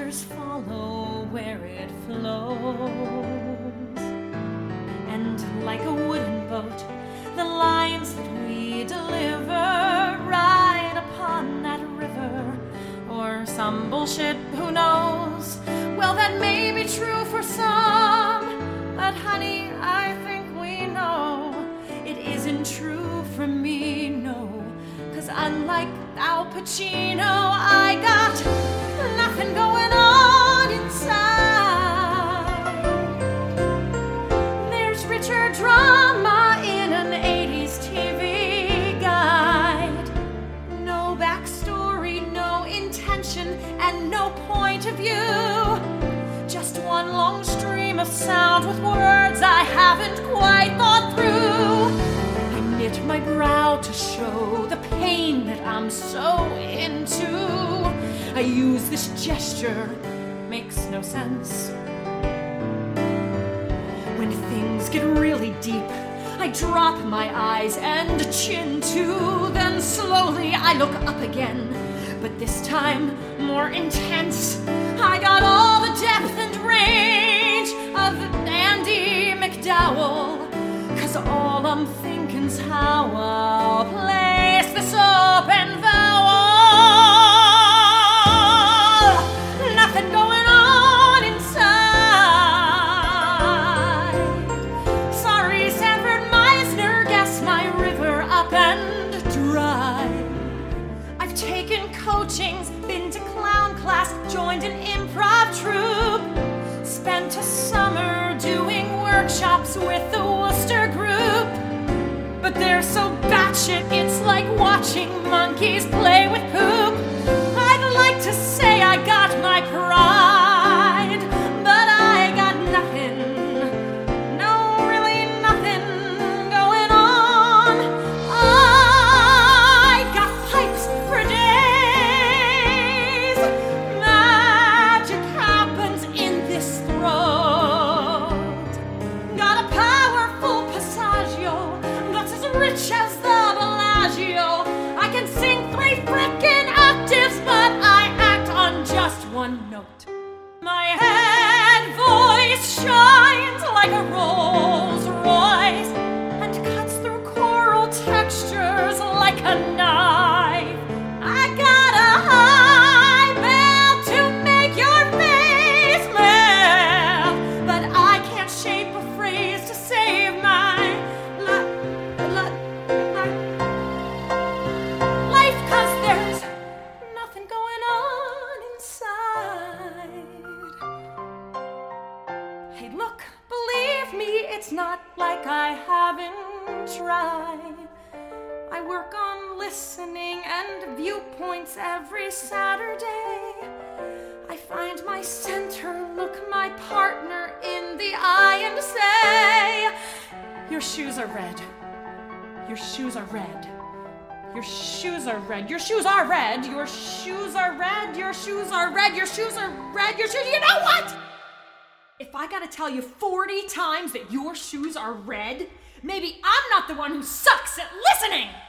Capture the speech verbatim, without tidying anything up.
waters follow where it flows. And like a wooden boat, the lines that we deliver ride upon that river. Or some bullshit, who knows? Well, that may be true for some, but honey, I think we know it isn't true for me, no. Cause unlike Al Pacino, I got nothing going on inside. There's richer drama in an eighties T V guide. No backstory, no intention, and no point of view. Just one long stream of sound with words I haven't quite thought through. I knit my brow to show the pain that I'm so into. I use this gesture, makes no sense. When things get really deep, I drop my eyes and chin too. Then slowly I look up again, but this time more intense. I got all the depth and range of Andy McDowell. Cause all I'm thinking's how I'll place this open vowel. Nothing going on inside. Sorry, Sanford Meisner, guess my river up and dry. I've taken coachings, been to clown class, joined an improv troupe, spent a summer doing workshops with the Worcester group. But they're so batshit, it's like watching monkeys play with poop. I'd like to say I got my pride, but I got nothing. No, really nothing going on. I got pipes for days. Magic happens in this throat. Got a powerful passaggio that's as rich as the Bellagio. I can sing three frickin' octaves, but I act on just one note. My head voice shines like a Rolls Royce and cuts through choral textures like a knife. I got a high bell to make your face laugh, but I can't shape a phrase to save my li- li- li- life, cause there's nothing going on inside. Hey, look, believe me, it's not like I haven't tried. I work on listening and viewpoints every Saturday. I find my center, look my partner in the eye and say, your shoes are red. Your shoes are red. Your shoes are red. Your shoes are red. Your shoes are red. Your shoes are red. Your shoes are red. Your shoes. You know what? If I gotta tell you forty times that your shoes are red, maybe I'm not the one who sucks at listening.